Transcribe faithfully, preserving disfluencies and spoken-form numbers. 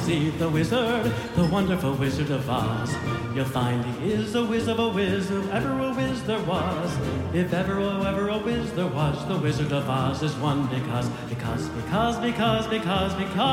see the wizard, the wonderful Wizard of Oz. You'll find he is a whiz of a whiz, if ever a whiz there was. If ever, oh, ever a whiz there was, the Wizard of Oz is one because, because, because, because, because, because.